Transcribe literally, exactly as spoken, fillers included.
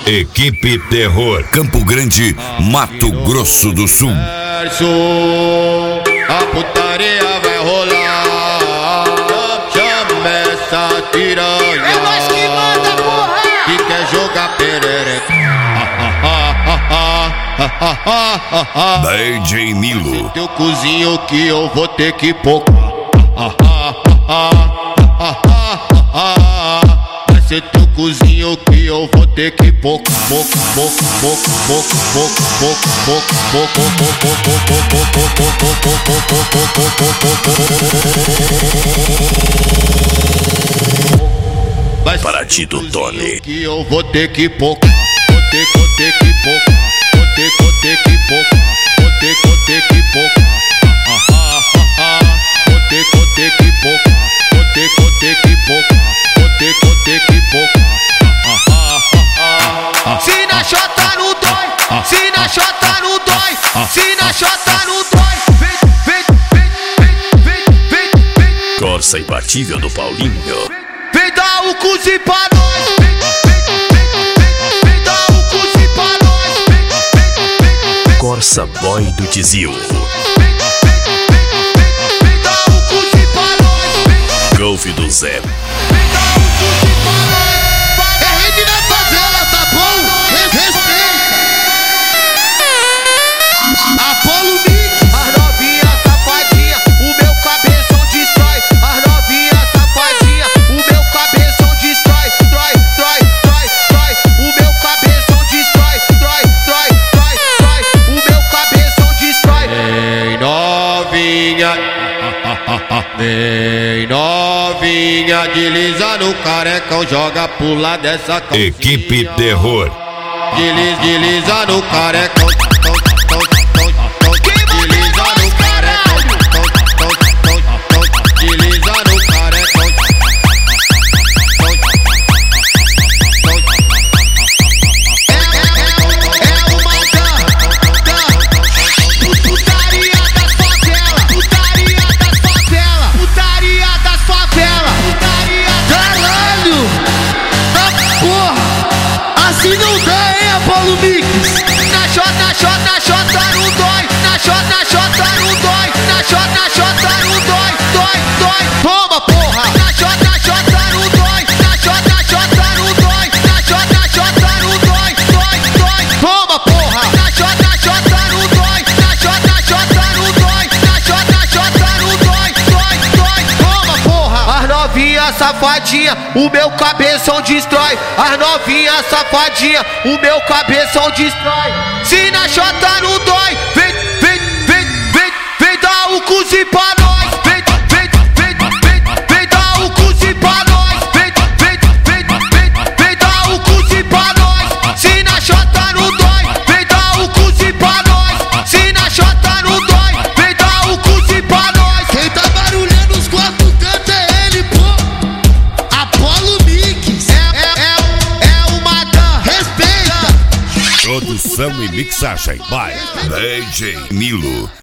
Equipe Terror, Campo Grande, Mato Grosso do Sul. A putaria vai rolar. Chama essa piranha. É nós que manda, porra! Que quer jogar perereca. D J Milo. Teu cozinho que eu vou ter que pocar. Vai ser teu cozinho que eu vou ter que pocar. Poca, poca, poca, poca, poca, poca, poca. Vai para ti do Tony. Que eu vou ter que pocar. Vou ter, vou ter que pocar. Vou ter, vou ter que pocar. Vou ter, vou ter que pocar. Vou ter, vou ter que pocar. Vou ter, vou ter que pocar. Vou ter, vou ter que pocar. Se na chota não dói, se na chota não dói, se na chota não dói. Vem, vem, vem, vem, vem, vem, vem. Corsa imbatível do Paulinho. Vem dar o cozinho pra nós. Vem, vem, vem, vem, vem dar o cozinho pra nós. Vem, vem, vem, vem. Corsa Boy do Tizil. Vem, vem, vem, vem dar o cozinho pra nós. Vem, Golf do Zé. vem dar o cozinho pra nós. É rede na favela, tá bom? Respeita. Apolo Mix. As novinhas safadinha, o meu cabeção destrói. As novinhas safadinha, o meu cabeção destrói. Trói, trói, trói, trói. O meu cabeção destrói. Trói, trói, trói, trói. O meu cabeção destrói. Vem novinha, vem novinha, desliza no carecão, joga pula dessa calcinha. Equipe Terror. Desliza, desliza no carecão. Desliza no carecão. Desliza no carecão. É uma putaria das favelas, putaria das favelas, putaria das favelas, putaria das Caralho! Da porra! Assim não dá, hein, Apolo Mix? Na chota, na chota, na chota não dói. Na chota, na chota não dói. Na chota, na chota não dói. Dói, dói. Toma, porra. Na chota, na chota não dói. Na chota, na chota não dói. Na chota, na chota não dói. Dói, dói. Toma, porra. Na chota, na chota não dói. Na chota, na chota não dói. Na chota, na chota não dói. Dói, dói. Toma, porra. As novinhas safadinha, o meu cabeção destrói. As novinhas safadinha, o meu cabeção destrói. Se na chota não dói, vem, vem, vem, vem, vem dar o cozinho pra nós. Vem, vem, vem, vem, vem dar o cozinho pra nós. Vem, vem, vem, vem, vem dar o cozinho pra nós. Se na chota não dói, vem dar o cozinho pra nós. Se na chota não dói, vem dar o cozinho pra nós. Quem tá barulhando os quatro cantos é ele, pô. Apolo Mix. É, é, é, é uma dan. Respeita. Produção e mixagem by D J Milo.